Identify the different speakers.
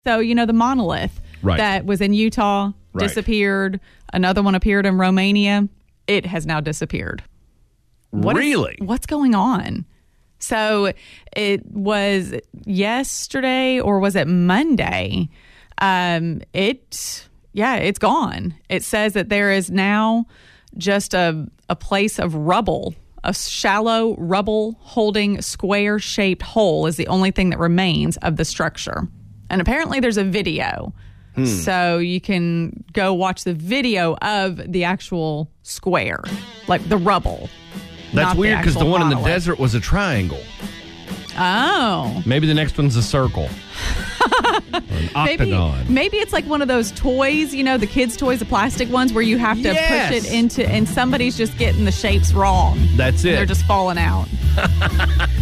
Speaker 1: So, the monolith that was in Utah disappeared. Another one appeared in Romania. It has now disappeared.
Speaker 2: What's
Speaker 1: going on? So it was yesterday, or was it Monday? It's gone. It says that there is now just a place of rubble. A shallow rubble holding square-shaped hole is the only thing that remains of the structure. And apparently there's a video. So you can go watch the video of the actual square, like the rubble.
Speaker 2: That's weird because the one in the desert was a triangle.
Speaker 1: Oh.
Speaker 2: Maybe the next one's a circle. Or an octagon.
Speaker 1: Maybe it's like one of those toys, the kids' toys, the plastic ones where you have to push it into, and somebody's just getting the shapes wrong.
Speaker 2: That's it.
Speaker 1: They're just falling out.